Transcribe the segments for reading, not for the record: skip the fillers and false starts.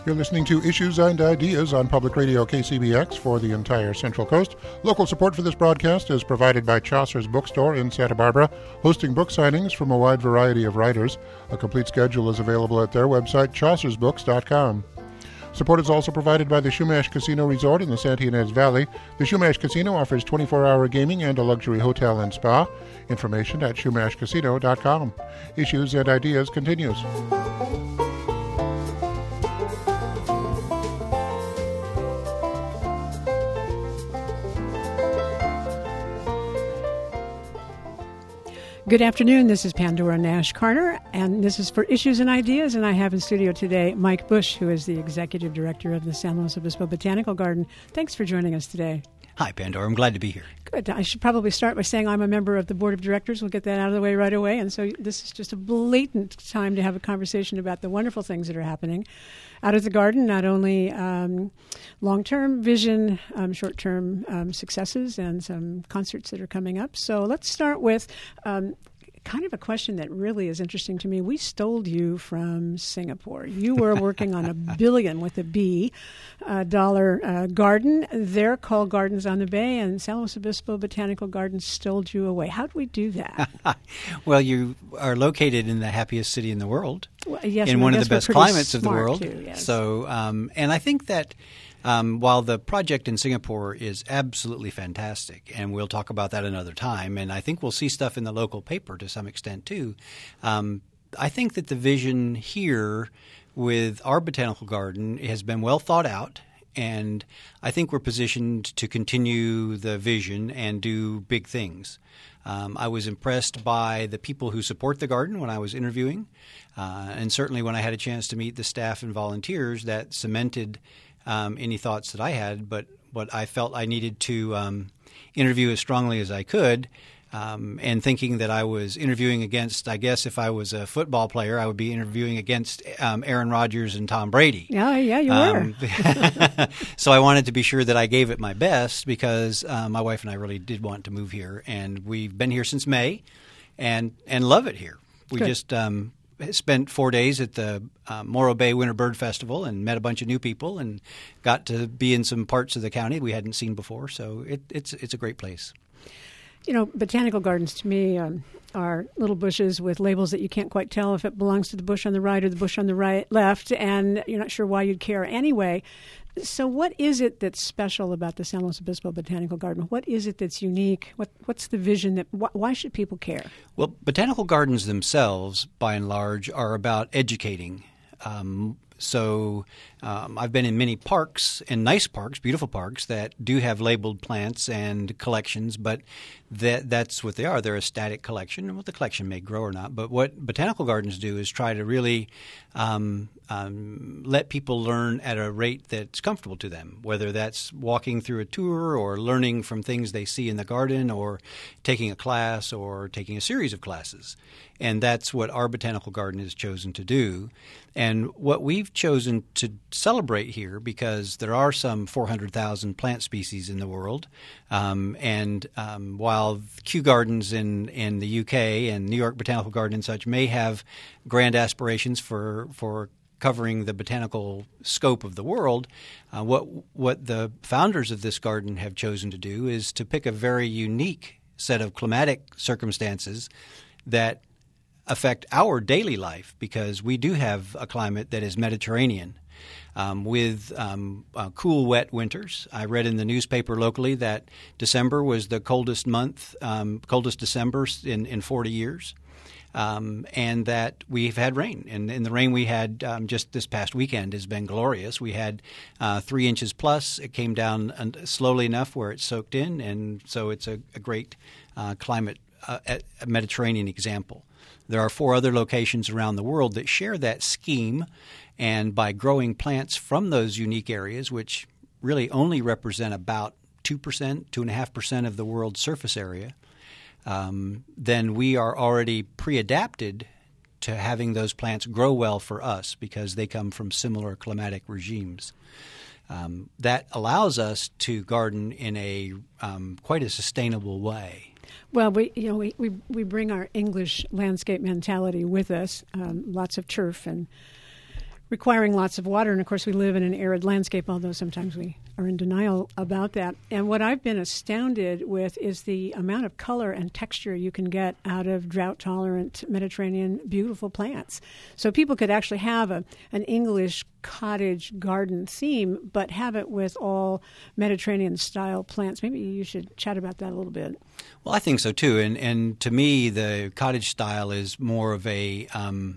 You're listening to Issues and Ideas on Public Radio KCBX for the entire Central Coast. Local support for this broadcast is provided by Chaucer's Bookstore in Santa Barbara, hosting book signings from a wide variety of writers. A complete schedule is available at their website, chaucersbooks.com. Support is also provided by the Chumash Casino Resort in the Santa Ynez Valley. The Chumash Casino offers 24-hour gaming and a luxury hotel and spa. Information at chumashcasino.com. Issues and Ideas continues. Good afternoon. This is Pandora Nash Carter, and this is for Issues and Ideas. And I have in studio today Mike Bush, who is the Executive Director of the San Luis Obispo Botanical Garden. Thanks for joining us today. Hi, Pandora. I'm glad to be here. Good. I should probably start by saying I'm a member of the Board of Directors. We'll get that out of the way right away. And so this is just a blatant time to have a conversation about the wonderful things that are happening out of the garden, not only long-term vision, short-term successes, and some concerts that are coming up. So let's start with kind of a question that really is interesting to me. We stole you from Singapore. You were working on $1 billion with a B dollar garden. They're called Gardens on the Bay, and San Luis Obispo Botanical Gardens stole you away. How did we do that? Well, you are located in the happiest city in the world, well, yes, in one of the best climates of the world. Too, yes. So, and I think that while the project in Singapore is absolutely fantastic, and we'll talk about that another time, and I think we'll see stuff in the local paper to some extent too, I think that the vision here with our botanical garden has been well thought out, and I think we're positioned to continue the vision and do big things. I was impressed by the people who support the garden when I was interviewing, and certainly when I had a chance to meet the staff and volunteers, that cemented any thoughts that I had, but what I felt I needed to interview as strongly as I could, and thinking that I was interviewing against, I guess if I was a football player, I would be interviewing against Aaron Rodgers and Tom Brady. Yeah, you were. So I wanted to be sure that I gave it my best because my wife and I really did want to move here, and we've been here since May and love it here. We Good. just spent 4 days at the Morro Bay Winter Bird Festival and met a bunch of new people and got to be in some parts of the county we hadn't seen before. So it's a great place. You know, botanical gardens to me are little bushes with labels that you can't quite tell if it belongs to the bush on the right or the bush on the left, and you're not sure why you'd care anyway. So what is it that's special about the San Luis Obispo Botanical Garden? What is it that's unique? What's the vision? Why should people care? Well, botanical gardens themselves, by and large, are about educating. So I've been in many parks, and nice parks, beautiful parks, that do have labeled plants and collections, but that's what they are. They're a static collection, and what the collection may grow or not. But what botanical gardens do is try to really let people learn at a rate that's comfortable to them, whether that's walking through a tour or learning from things they see in the garden or taking a class or taking a series of classes. And that's what our botanical garden has chosen to do. And what we've chosen to celebrate here, because there are some 400,000 plant species in the world, while Kew Gardens in the UK and New York Botanical Garden and such may have grand aspirations for covering the botanical scope of the world, what the founders of this garden have chosen to do is to pick a very unique set of climatic circumstances that affect our daily life, because we do have a climate that is Mediterranean with cool, wet winters. I read in the newspaper locally that December was the coldest December in 40 years. And that we've had rain. And the rain we had just this past weekend has been glorious. We had 3 inches plus. It came down slowly enough where it soaked in, and so it's a great climate, a Mediterranean example. There are 4 other locations around the world that share that scheme, and by growing plants from those unique areas, which really only represent about 2%, 2.5% of the world's surface area, then we are already pre-adapted to having those plants grow well for us because they come from similar climatic regimes. That allows us to garden in a quite a sustainable way. Well, we bring our English landscape mentality with us, lots of turf and requiring lots of water. And, of course, we live in an arid landscape, although sometimes we are in denial about that. And what I've been astounded with is the amount of color and texture you can get out of drought-tolerant Mediterranean beautiful plants. So people could actually have an English cottage garden theme, but have it with all Mediterranean-style plants. Maybe you should chat about that a little bit. Well, I think so, too. And to me, the cottage style is more of a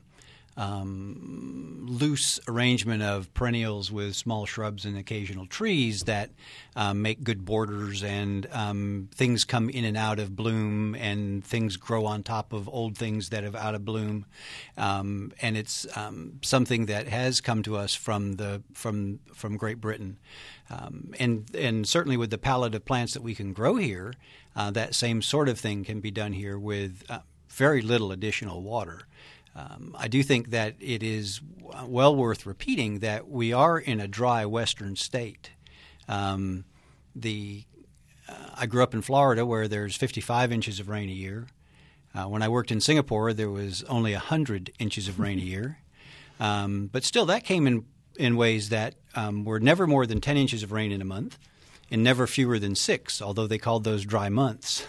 loose arrangement of perennials with small shrubs and occasional trees that make good borders, and things come in and out of bloom, and things grow on top of old things that have out of bloom. And it's something that has come to us from Great Britain. And certainly with the palette of plants that we can grow here, that same sort of thing can be done here with very little additional water. I do think that it is well worth repeating that we are in a dry western state. I grew up in Florida where there's 55 inches of rain a year. When I worked in Singapore, there was only 100 inches of rain a year. But still, that came in ways that were never more than 10 inches of rain in a month and never fewer than 6, although they called those dry months.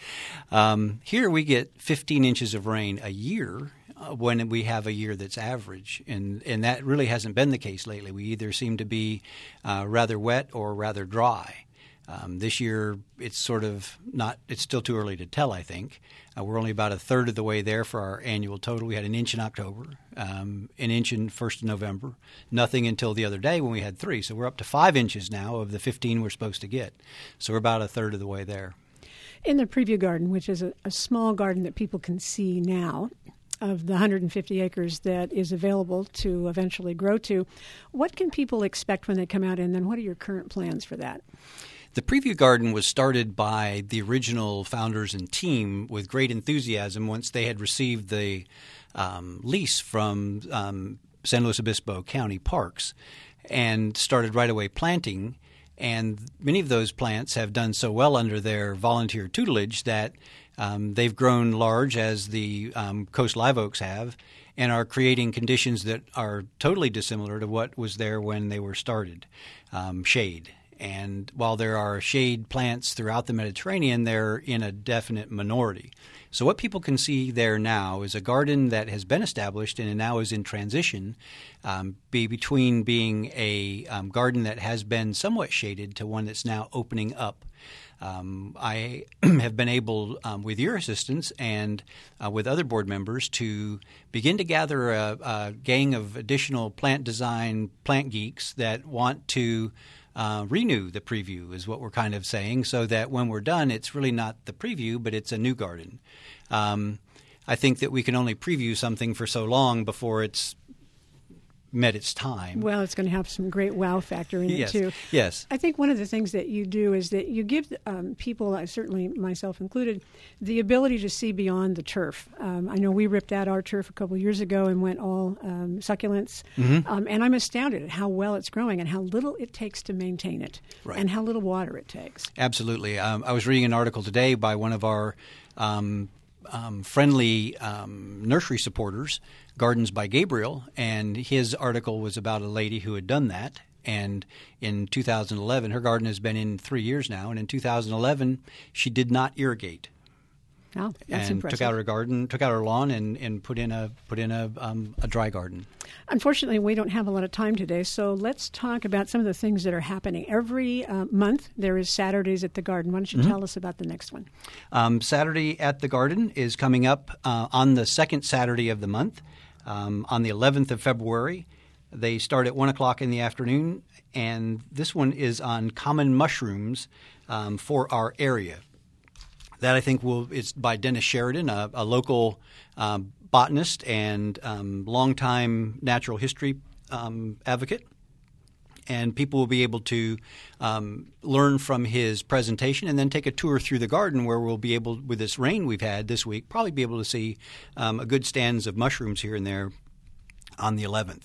Here we get 15 inches of rain a year when we have a year that's average, and that really hasn't been the case lately. We either seem to be rather wet or rather dry. This year, it's sort of not – it's still too early to tell, I think. We're only about a third of the way there for our annual total. We had an inch in October, an inch in 1st of November, nothing until the other day when we had 3. So we're up to 5 inches now of the 15 we're supposed to get. So we're about a third of the way there. In the preview garden, which is a small garden that people can see now, of the 150 acres that is available to eventually grow to, what can people expect when they come out, and then what are your current plans for that? The preview garden was started by the original founders and team with great enthusiasm once they had received the lease from San Luis Obispo County Parks, and started right away planting. And many of those plants have done so well under their volunteer tutelage that they've grown large, as the Coast live oaks have, and are creating conditions that are totally dissimilar to what was there when they were started, shade. And while there are shade plants throughout the Mediterranean, they're in a definite minority. So what people can see there now is a garden that has been established and now is in transition between being a garden that has been somewhat shaded to one that's now opening up. I have been able, with your assistance and with other board members, to begin to gather a gang of additional plant design plant geeks that want to renew the preview, is what we're kind of saying, so that when we're done, it's really not the preview, but it's a new garden. I think that we can only preview something for so long before it's met its time. Well, it's going to have some great wow factor in it, too. Yes. I think one of the things that you do is that you give people, certainly myself included, the ability to see beyond the turf. I know we ripped out our turf a couple of years ago and went all succulents, and I'm astounded at how well it's growing and how little it takes to maintain it, right, and how little water it takes. Absolutely. I was reading an article today by one of our friendly nursery supporters, Gardens by Gabriel, and his article was about a lady who had done that. And in 2011, her garden has been in 3 years now, and in 2011, she did not irrigate. Oh, that's and impressive. Took out her garden, took out her lawn, and put in a dry garden. Unfortunately, we don't have a lot of time today, so let's talk about some of the things that are happening. Every month there is Saturdays at the Garden. Why don't you tell us about the next one? Saturday at the Garden is coming up on the second Saturday of the month, on the 11th of February. They start at 1 o'clock in the afternoon, and this one is on common mushrooms for our area. That, I think, it's by Dennis Sheridan, a local botanist and longtime natural history advocate. And people will be able to learn from his presentation and then take a tour through the garden, where we'll be able, with this rain we've had this week, probably be able to see a good stands of mushrooms here and there on the 11th.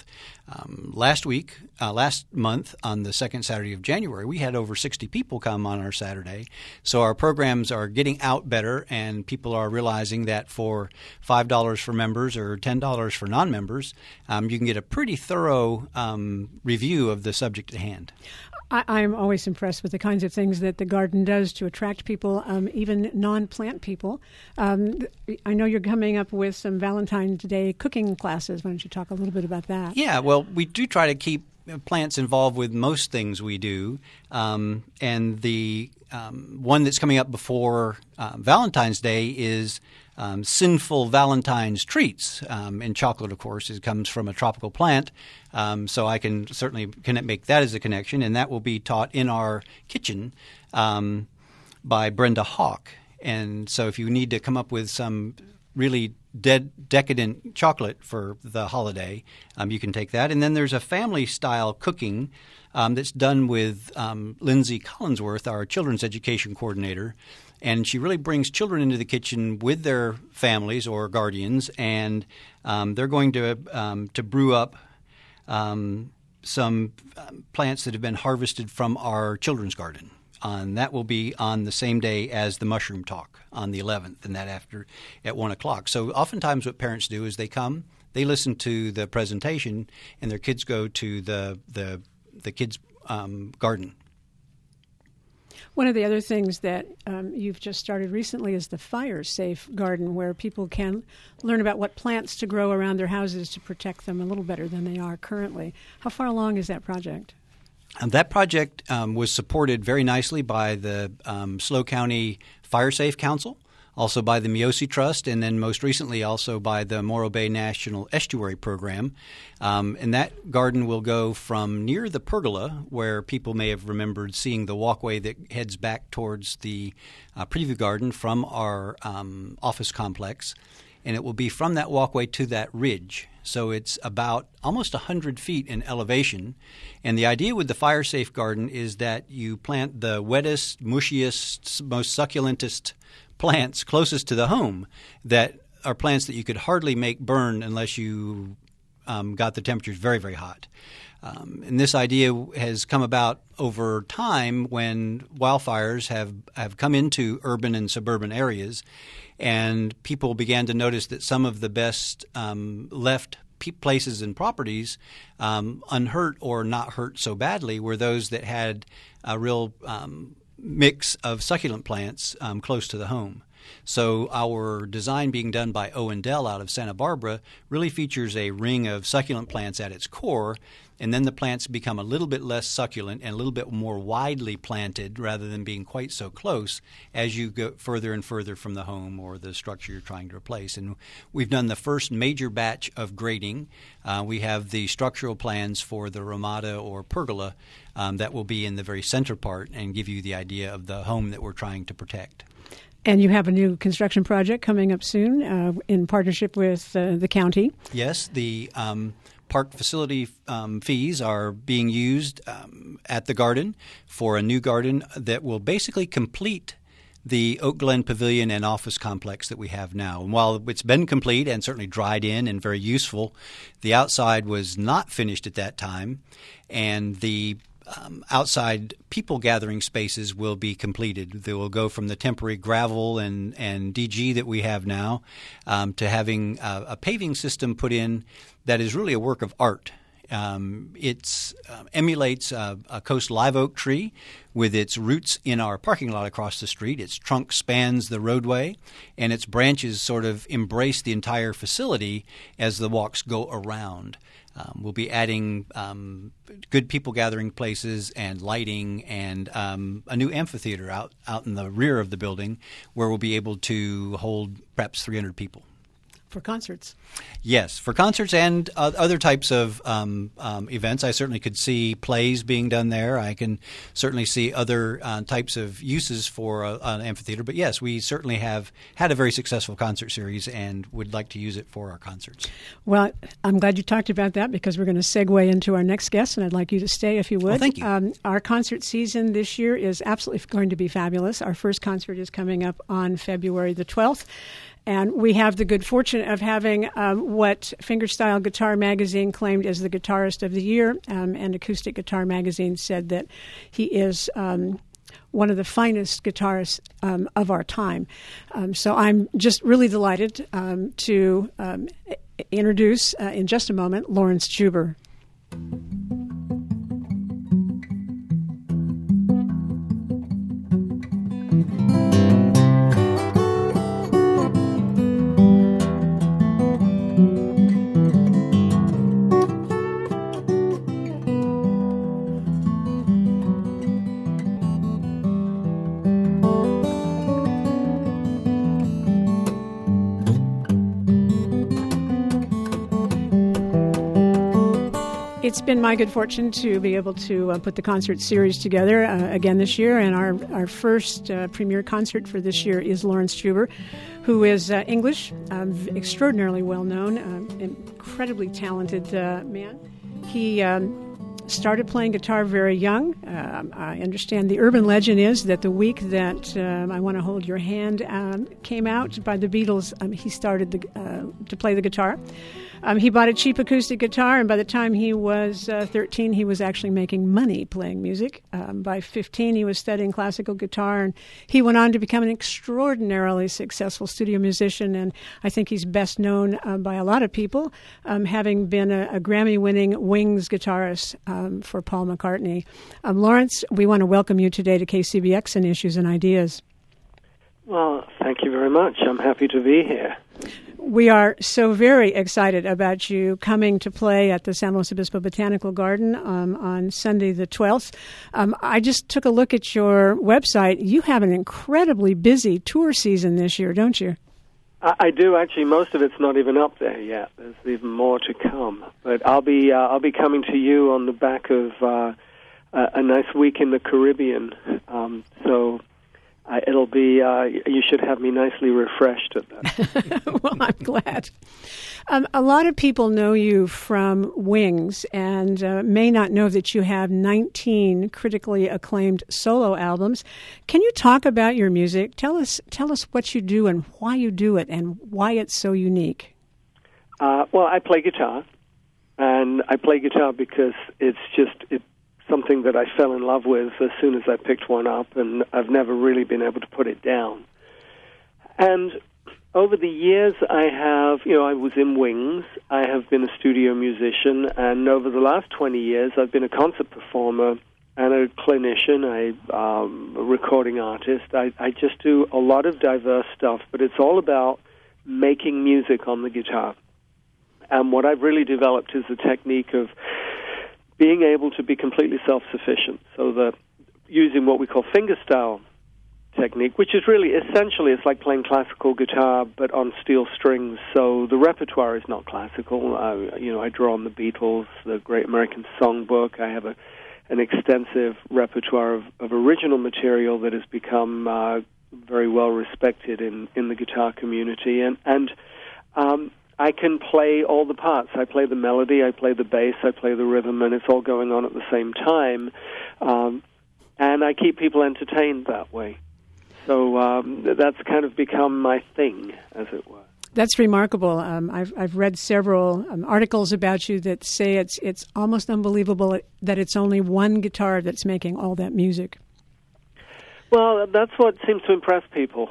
Last month, on the second Saturday of January, we had over 60 people come on our Saturday. So our programs are getting out better, and people are realizing that for $5 for members or $10 for non-members, you can get a pretty thorough review of the subject at hand. I'm always impressed with the kinds of things that the garden does to attract people, even non-plant people. I know you're coming up with some Valentine's Day cooking classes. Why don't you talk a little bit about that? Yeah, well, we do try to keep plants involved with most things we do. And the one that's coming up before Valentine's Day is Sinful Valentine's Treats. And chocolate, of course, comes from a tropical plant. So I can certainly make that as a connection. And that will be taught in our kitchen by Brenda Hawk. And so if you need to come up with some really decadent chocolate for the holiday, you can take that. And then there's a family-style cooking that's done with Lindsay Collinsworth, our children's education coordinator. And she really brings children into the kitchen with their families or guardians, and they're going to brew up some plants that have been harvested from our children's garden. And that will be on the same day as the mushroom talk on the 11th, and that after at 1 o'clock. So oftentimes what parents do is they come, they listen to the presentation, and their kids go to the kids' garden. One of the other things that you've just started recently is the Fire Safe Garden, where people can learn about what plants to grow around their houses to protect them a little better than they are currently. How far along is that project? That project was supported very nicely by the SLO County Fire Safe Council, also by the Miosi Trust, and then most recently also by the Morro Bay National Estuary Program. And that garden will go from near the pergola, where people may have remembered seeing the walkway that heads back towards the preview garden from our office complex. And it will be from that walkway to that ridge. So it's about almost 100 feet in elevation. And the idea with the Fire Safe Garden is that you plant the wettest, mushiest, most succulentest plants closest to the home that are plants that you could hardly make burn unless you got the temperatures very, very hot. And this idea has come about over time when wildfires have come into urban and suburban areas, and people began to notice that some of the best left places and properties unhurt or not hurt so badly were those that had a real mix of succulent plants close to the home. So our design being done by Owen Dell out of Santa Barbara really features a ring of succulent plants at its core, and then the plants become a little bit less succulent and a little bit more widely planted rather than being quite so close as you go further and further from the home or the structure you're trying to replace. And we've done the first major batch of grading. We have the structural plans for the Ramada or pergola that will be in the very center part and give you the idea of the home that we're trying to protect. And you have a new construction project coming up soon in partnership with the county. Yes, the park facility fees are being used at the garden for a new garden that will basically complete the Oak Glen Pavilion and office complex that we have now. And while it's been complete and certainly dried in and very useful, the outside was not finished at that time, and the outside people gathering spaces will be completed. They will go from the temporary gravel and DG that we have now to having a paving system put in that is really a work of art. It emulates a Coast live oak tree with its roots in our parking lot across the street. Its trunk spans the roadway, and its branches sort of embrace the entire facility as the walks go around. We'll be adding good people gathering places and lighting and a new amphitheater out in the rear of the building where we'll be able to hold perhaps 300 people. For concerts. Yes, for concerts and other types of events. I certainly could see plays being done there. I can certainly see other types of uses for an amphitheater. But yes, we certainly have had a very successful concert series and would like to use it for our concerts. Well, I'm glad you talked about that because we're going to segue into our next guest, and I'd like you to stay if you would. Well, thank you. Our concert season this year is absolutely going to be fabulous. Our first concert is coming up on February the 12th. And we have the good fortune of having what Fingerstyle Guitar Magazine claimed as the guitarist of the year, and Acoustic Guitar Magazine said that he is one of the finest guitarists of our time. So I'm just really delighted to introduce in just a moment Lawrence Juber. It's been my good fortune to be able to put the concert series together again this year, and our first premiere concert for this year is Lawrence Juber, who is English, extraordinarily well-known, incredibly talented man. He started playing guitar very young. I understand the urban legend is that the week that I Want to Hold Your Hand came out by the Beatles, he started to play the guitar. He bought a cheap acoustic guitar, and by the time he was 13, he was actually making money playing music. By 15, he was studying classical guitar, and he went on to become an extraordinarily successful studio musician, and I think he's best known by a lot of people, having been a Grammy-winning Wings guitarist for Paul McCartney. Lawrence, we want to welcome you today to KCBX and Issues and Ideas. Well, thank you very much. I'm happy to be here. We are so very excited about you coming to play at the San Luis Obispo Botanical Garden on Sunday the 12th. I just took a look at your website. You have an incredibly busy tour season this year, don't you? I do, actually. Most of it's not even up there yet. There's even more to come. But I'll be coming to you on the back of a nice week in the Caribbean. So it'll be, you should have me nicely refreshed at that. Well, I'm glad. A lot of people know you from Wings and may not know that you have 19 critically acclaimed solo albums. Can you talk about your music? Tell us what you do and why you do it and why it's so unique. Well, I play guitar, and I play guitar because it's something that I fell in love with as soon as I picked one up, and I've never really been able to put it down. And over the years, I was in Wings, I have been a studio musician, and over the last 20 years, I've been a concert performer and a clinician, a recording artist. I just do a lot of diverse stuff, but it's all about making music on the guitar. And what I've really developed is a technique of being able to be completely self-sufficient, so that using what we call fingerstyle technique, which is really essentially it's like playing classical guitar but on steel strings. So the repertoire is not classical. I draw on the Beatles, the Great American Songbook. I have an extensive repertoire of original material that has become very well respected in the guitar community, and I can play all the parts. I play the melody, I play the bass, I play the rhythm, and it's all going on at the same time. And I keep people entertained that way. So that's kind of become my thing, as it were. That's remarkable. I've read several articles about you that say it's almost unbelievable that it's only one guitar that's making all that music. Well, that's what seems to impress people.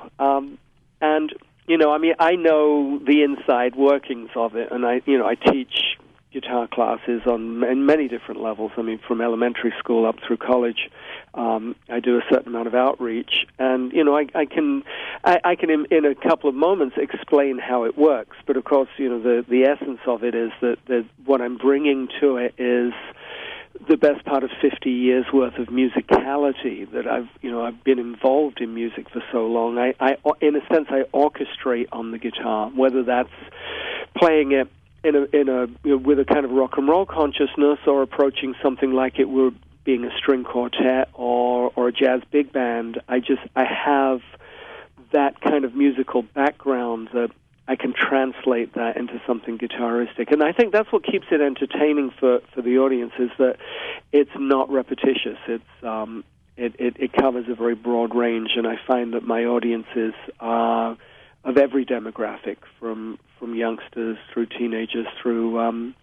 I know the inside workings of it, and I teach guitar classes in many different levels. I mean, from elementary school up through college. I do a certain amount of outreach, and I can in a couple of moments explain how it works. But of course, the essence of it is that what I'm bringing to it is the best part of 50 years worth of musicality that I've been involved in music for so long. I in a sense I orchestrate on the guitar, whether that's playing it with a kind of rock and roll consciousness, or approaching something like it were being a string quartet or a jazz big band. I have that kind of musical background that I can translate that into something guitaristic. And I think that's what keeps it entertaining for the audience, is that it's not repetitious. It covers a very broad range, and I find that my audiences are every demographic, from youngsters through teenagers through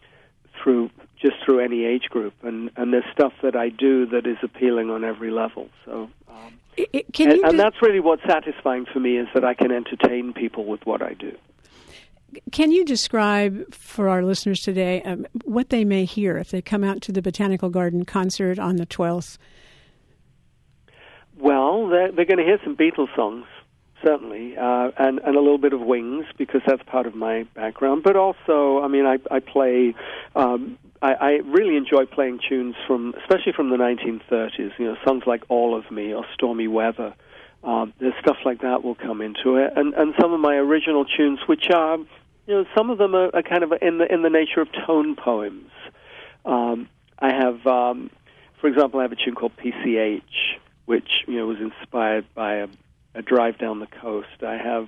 any age group, and there's stuff that I do that is appealing on every level. So, and that's really what's satisfying for me, is that I can entertain people with what I do. Can you describe for our listeners today what they may hear if they come out to the Botanical Garden concert on the 12th? Well, they're going to hear some Beatles songs, certainly, and a little bit of Wings, because that's part of my background. But also, I mean, I play. I really enjoy playing tunes especially from the 1930s. You know, songs like "All of Me" or "Stormy Weather." There's stuff like that will come into it, and some of my original tunes, which are, you know, some of them are kind of in the nature of tone poems. I have, for example, I have a tune called "PCH," which, you know, was inspired by a drive down the coast. I have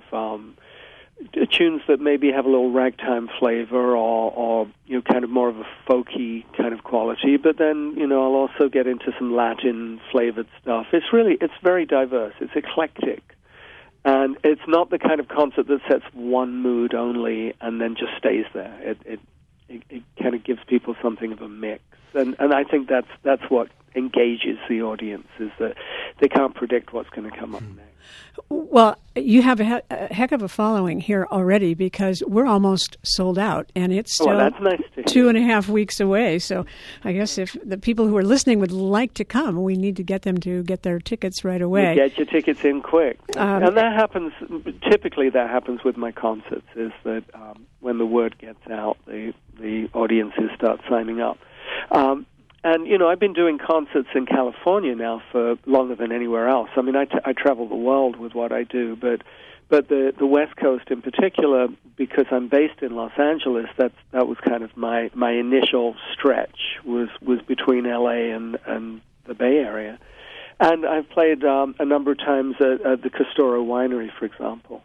tunes that maybe have a little ragtime flavor, or you know, kind of more of a folky kind of quality. But then, you know, I'll also get into some Latin flavored stuff. It's very diverse. It's eclectic, and it's not the kind of concert that sets one mood only and then just stays there. It kind of gives people something of a mix, and I think that's what engages the audience, is that they can't predict what's going to come up next. Well, you have a heck of a following here already, because we're almost sold out, and it's still that's nice to hear. 2.5 weeks away. So I guess if the people who are listening would like to come, we need to get them to get their tickets right away. You get your tickets in quick. And that happens, typically that happens with my concerts, is that when the word gets out, the audiences start signing up. And, you know, I've been doing concerts in California now for longer than anywhere else. I mean, I travel the world with what I do, but the West Coast in particular, because I'm based in Los Angeles, that was kind of my initial stretch, was between L.A. and the Bay Area. And I've played a number of times at the Castoro Winery, for example.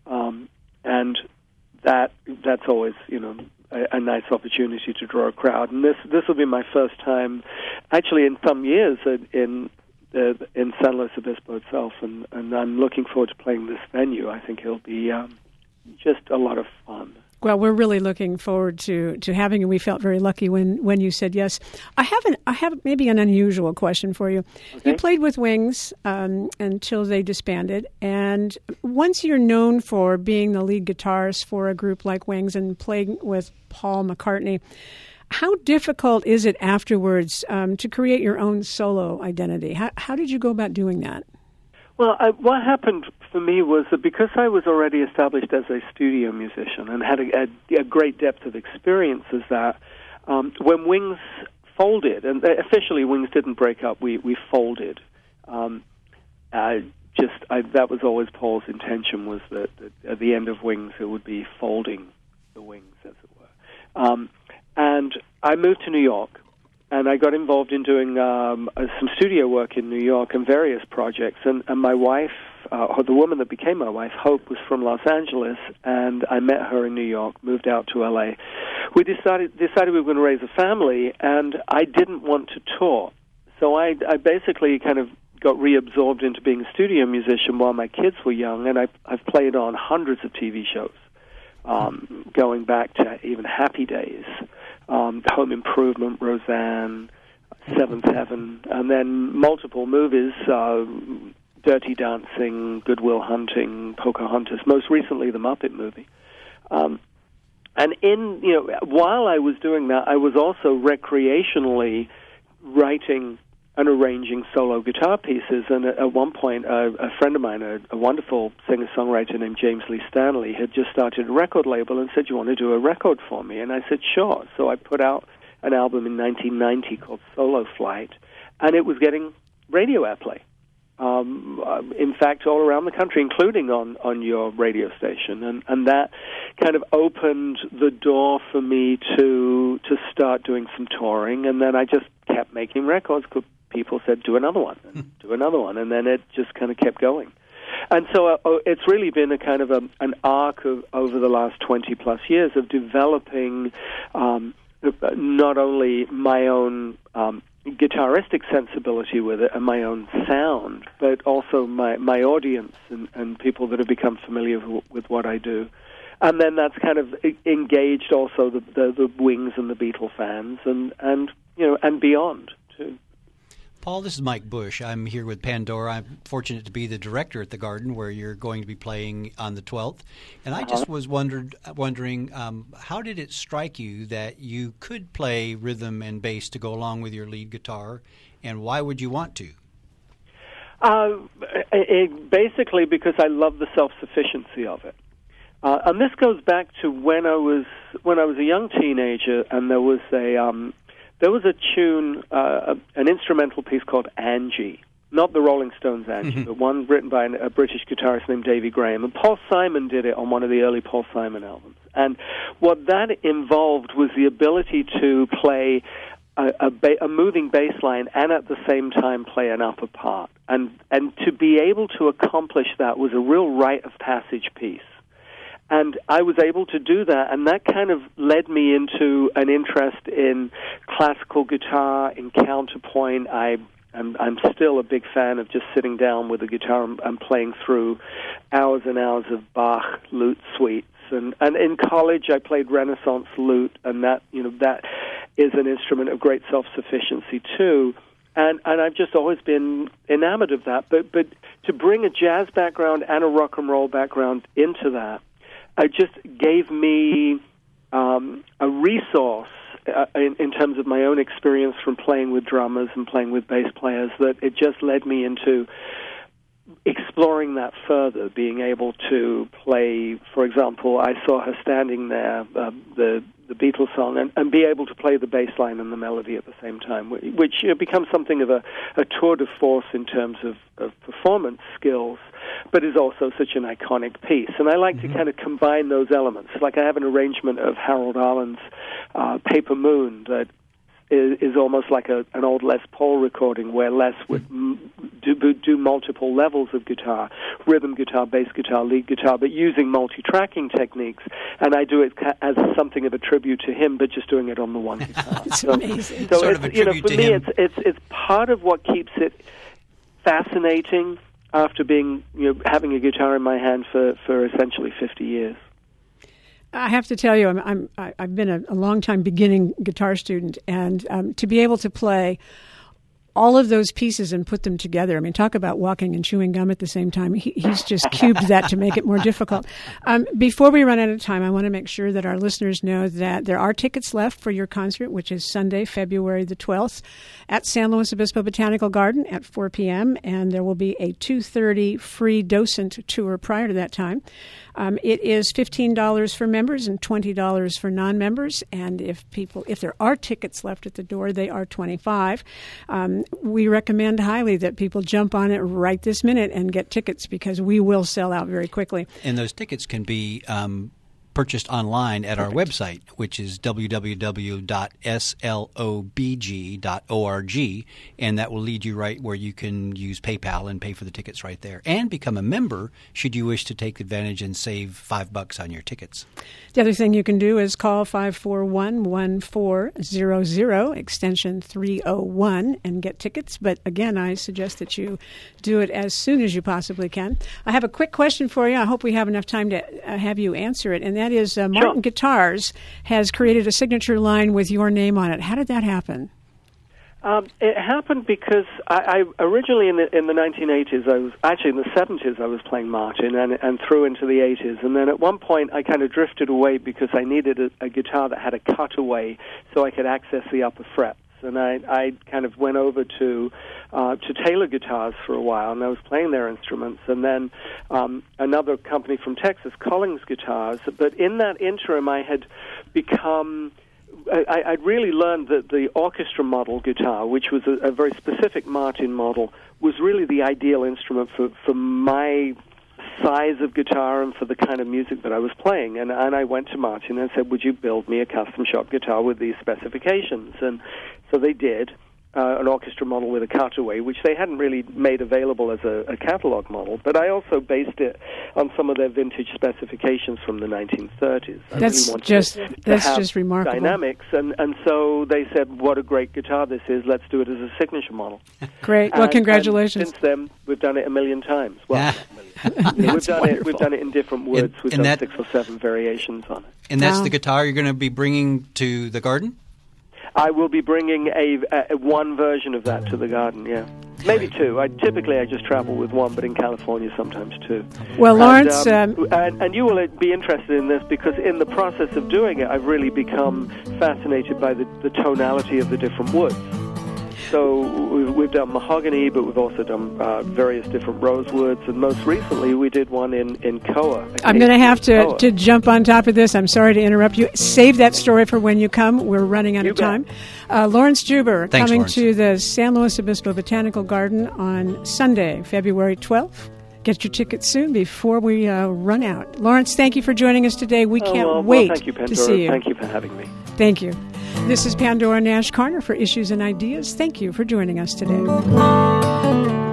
And that's always, you know, a nice opportunity to draw a crowd. And this will be my first time, actually, in some years in San Luis Obispo itself, and I'm looking forward to playing this venue. I think it'll be just a lot of fun. Well, we're really looking forward to having you. We felt very lucky when you said yes. I have maybe an unusual question for you. Okay. You played with Wings until they disbanded, and once you're known for being the lead guitarist for a group like Wings and playing with Paul McCartney, how difficult is it afterwards to create your own solo identity? How did you go about doing that? Well, what happened for me was that because I was already established as a studio musician and had a great depth of experience as that, when Wings folded, and officially Wings didn't break up, we folded. That was always Paul's intention, was that at the end of Wings it would be folding the wings, as it were. And I moved to New York. And I got involved in doing some studio work in New York and various projects. And my wife, or the woman that became my wife, Hope, was from Los Angeles, and I met her in New York, moved out to L.A. We decided we were going to raise a family, and I didn't want to tour. So I basically kind of got reabsorbed into being a studio musician while my kids were young, and I've played on hundreds of TV shows, going back to even Happy Days. Home Improvement, Roseanne, Seventh Heaven, and then multiple movies, Dirty Dancing, Good Will Hunting, Pocahontas, most recently the Muppet movie. And while I was doing that, I was also recreationally writing and arranging solo guitar pieces. And at one point, a friend of mine, a wonderful singer-songwriter named James Lee Stanley, had just started a record label and said, "You want to do a record for me?" And I said, "Sure." So I put out an album in 1990 called Solo Flight, and it was getting radio airplay. In fact, all around the country, including on your radio station. And that kind of opened the door for me to start doing some touring. And then I just kept making records. People said, do another one, and do another one, and then it just kind of kept going. And so it's really been a kind of an arc over the last 20-plus years of developing not only my own guitaristic sensibility with it and my own sound, but also my audience and people that have become familiar with what I do. And then that's kind of engaged also the Wings and the Beatle fans and beyond too. Paul, this is Mike Bush. I'm here with Pandora. I'm fortunate to be the director at the Garden, where you're going to be playing on the 12th. And I just was wondering, how did it strike you that you could play rhythm and bass to go along with your lead guitar, and why would you want to? Basically because I love the self-sufficiency of it. And this goes back to when I was a young teenager, and there was a tune, an instrumental piece called Angie, not the Rolling Stones Angie, but one written by a British guitarist named Davy Graham. And Paul Simon did it on one of the early Paul Simon albums. And what that involved was the ability to play a moving bass line and at the same time play an upper part. And to be able to accomplish that was a real rite of passage piece. And I was able to do that, and that kind of led me into an interest in classical guitar, in counterpoint. I'm still a big fan of just sitting down with a guitar and playing through hours and hours of Bach lute suites. And in college, I played Renaissance lute, and that is an instrument of great self-sufficiency too. And I've just always been enamored of that. But to bring a jazz background and a rock and roll background into that, it just gave me a resource in terms of my own experience from playing with drummers and playing with bass players, that it just led me into exploring that further, being able to play, for example, I saw her standing there, the Beatles song, and be able to play the bass line and the melody at the same time, which becomes something of a tour de force in terms of performance skills, but is also such an iconic piece. And I like to kind of combine those elements. Like I have an arrangement of Harold Arlen's Paper Moon that is almost like an old Les Paul recording, where Les would do multiple levels of guitar, rhythm guitar, bass guitar, lead guitar, but using multi-tracking techniques. And I do it as something of a tribute to him, but just doing it on the one guitar. It's amazing. So sort of a tribute for to me, him. it's part of what keeps it fascinating after being having a guitar in my hand for essentially 50 years. I have to tell you, I've been a long-time beginning guitar student, and to be able to play all of those pieces and put them together. I mean, talk about walking and chewing gum at the same time. He's just cubed that to make it more difficult. Before we run out of time, I want to make sure that our listeners know that there are tickets left for your concert, which is Sunday, February the 12th, at San Luis Obispo Botanical Garden at 4 p.m., and there will be a 2:30 free docent tour prior to that time. It is $15 for members and $20 for non-members, and if there are tickets left at the door, they are $25. We recommend highly that people jump on it right this minute and get tickets, because we will sell out very quickly. And those tickets can be purchased online at our website, which is www.slobg.org, and that will lead you right where you can use PayPal and pay for the tickets right there, and become a member should you wish to take advantage and save $5 on your tickets. The other thing you can do is call 541-1400, extension 301, and get tickets. But again, I suggest that you do it as soon as you possibly can. I have a quick question for you. I hope we have enough time to have you answer it, and that is Martin Guitars has created a signature line with your name on it. How did that happen? It happened because I originally in the 1980s, I was actually in the 70s, I was playing Martin and through into the 80s. And then at one point, I kind of drifted away because I needed a guitar that had a cutaway so I could access the upper frets. And I kind of went over to Taylor Guitars for a while, and I was playing their instruments. And then another company from Texas, Collings Guitars. But in that interim, I had become... I'd really learned that the orchestra model guitar, which was a very specific Martin model, was really the ideal instrument for my size of guitar and for the kind of music that I was playing. And I went to Martin and said, would you build me a custom shop guitar with these specifications? And so they did. an orchestra model with a cutaway, which they hadn't really made available as a catalog model. But I also based it on some of their vintage specifications from the 1930s. That's just remarkable. Dynamics, and so they said, "What a great guitar this is! Let's do it as a signature model." Great. Well, congratulations. And since then, we've done it a million times. Well, we've done it in different woods. We've done 6 or 7 variations on it. And that's the guitar you're going to be bringing to the garden? I will be bringing a one version of that to the garden, yeah. Maybe 2. I just travel with 1, but in California sometimes 2. Well, Lawrence... And you will be interested in this because in the process of doing it, I've really become fascinated by the tonality of the different woods. So we've done mahogany, but we've also done various different rosewoods, and most recently we did one in Koa. I'm going to have to jump on top of this. I'm sorry to interrupt you. Save that story for when you come. We're running out of time. Lawrence Juber coming to the San Luis Obispo Botanical Garden on Sunday, February 12th. Get your tickets soon before we run out. Lawrence, thank you for joining us today. We can't wait thank you, Pandora. To see you. Thank you for having me. Thank you. This is Pandora Nash Carter for Issues and Ideas. Thank you for joining us today.